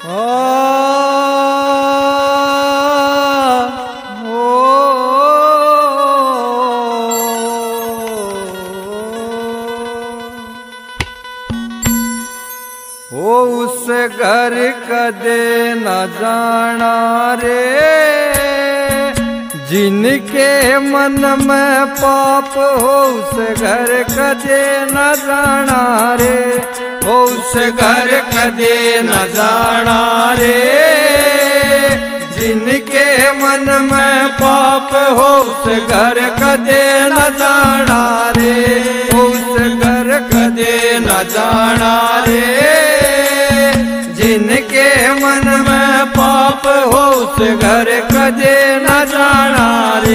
उस घर कदे न जाना रे, जिनके मन में पाप हो उस घर कदे न जाना रे, उस घर कदे न जाना रे, जिनके मन में पाप हो उस घर कदे न जाना रे, उस घर कदे न जाना रे, जिनके मन में पाप हो उस घर कदे न जाना रे।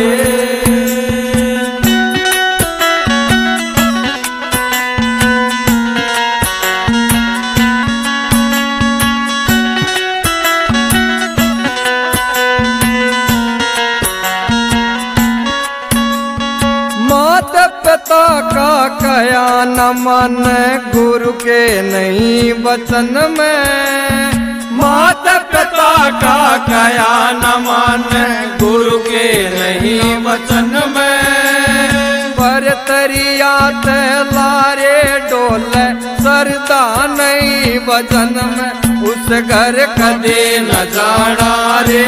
माता पिता का कया न मन गुरु के नहीं वचन में, माता पिता का कया न मन गुरु के नहीं वचन में, पर तरिया ते लारे डोले सरदा नहीं वचन में, उस घर कदे न जाना रे,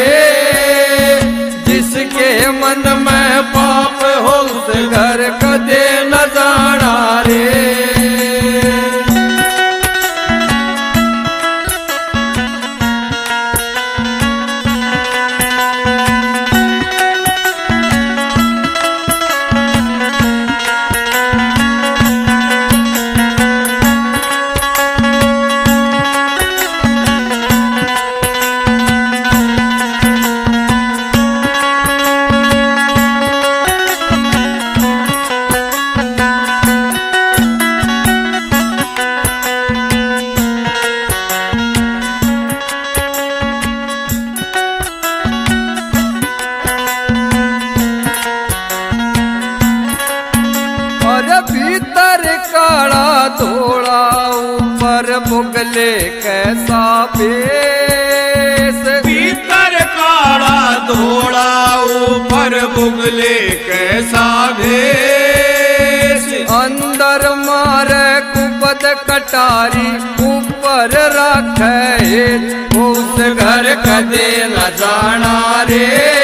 जिसके मन में पाप हो उस घर कदे न जाना रे। भीतर काला धोला ऊपर मुगले कैसा भेष, भीतर काला धोला ऊपर मुगले कैसा भेष, अंदर मारे कुपद कटारी ऊपर रखे, उस घर कदे न जाना रे,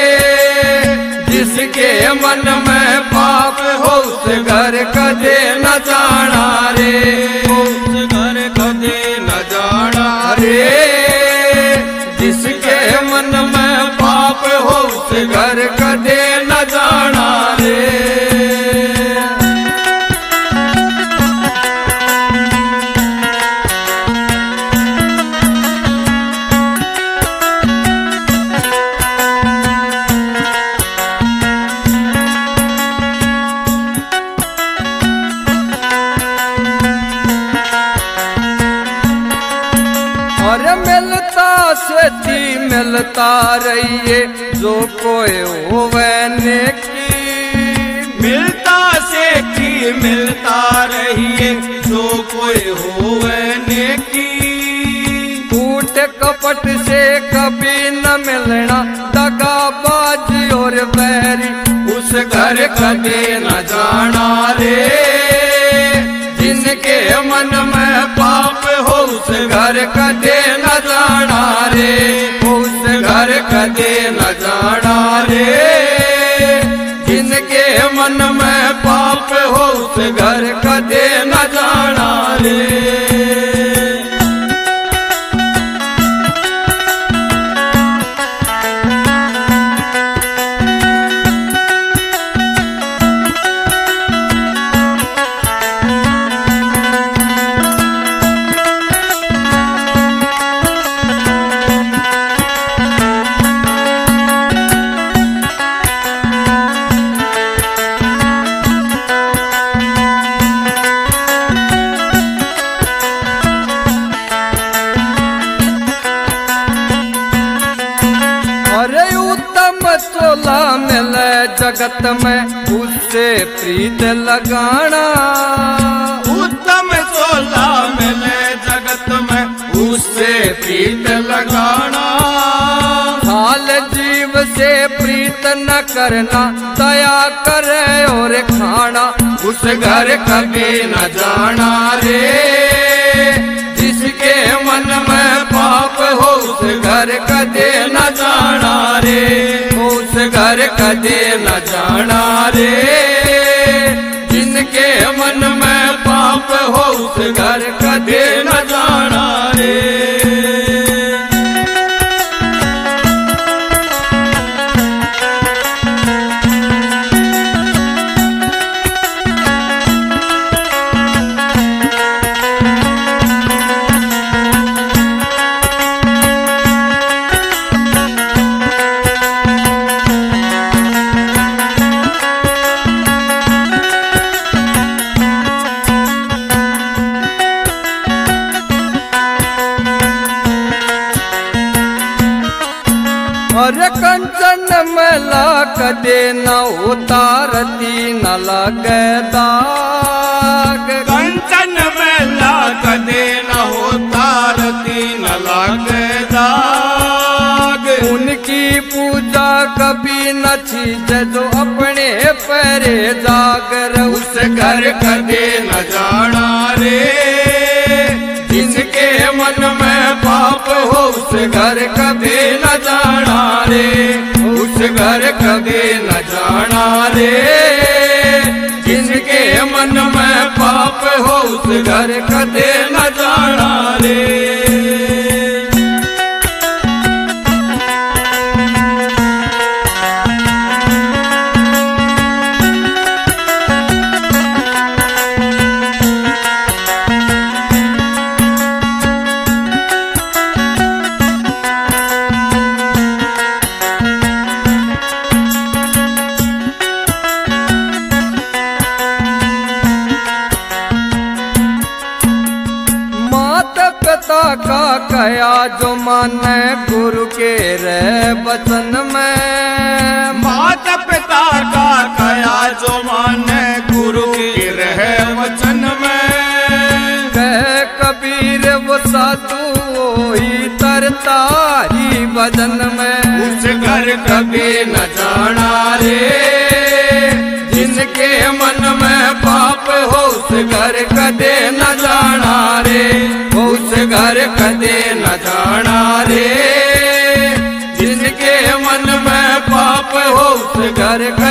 जिसके मन में पाप हो उस घर कदे न जाना रे, उस घर कदे न जाना रे, जिसके मन में पाप हो उस घर कदे न जाना रे। मिलता सेठी मिलता रहिए जो कोई होवे नेकी, मिलता सेठी मिलता रहिए जो कोई होवे नेकी, कूट कपट से कभी न मिलना दगाबाज और बैरी, उस घर कदे न जाना रे, जिनके मन में पाप हो उस घर कदे न जाना रे, उस घर कदे न जाना रे, जिनके मन में पाप हो उस घर कदे न जाना रे। चोला मिले जगत में उससे प्रीत लगाना, उत्तम चोला मिले जगत में उससे प्रीत लगाना। हाल जीव से प्रीत न करना, दया करे और खाना, उस घर कभी न जाना रे। जिसके मन में पाप हो उस घर कदे न जाना रे। उस घर कदे न जाना रे। जिनके मन में पाप हो उस घर कदे न जाना रे। और कंचन में लाख दे न उतारती न लगे दाग। कंचन में लाख दे न उतारती न लगे दाग। उनकी पूजा कभी न छीजे जो अपने पैरे जागर, उस घर कदे न जाना रे। जिसके मन में पाप हो उस घर कभी न जाना रे। उस घर कभी न जाना रे। जिनके मन में पाप हो उस घर कभी न जाना रे। पिता का कया जो माने गुरु के रे वचन में। माता पिता का कया जो माने गुरु के रहे वचन में। कह कबीर वो साधु ही तरता ही भजन में। उस घर कभी न जाना रे। जिनके मन में पाप हो उस घर कदे न जाना रे। उस घर कदे न जाना रे। जिनके मन में पाप हो उस घर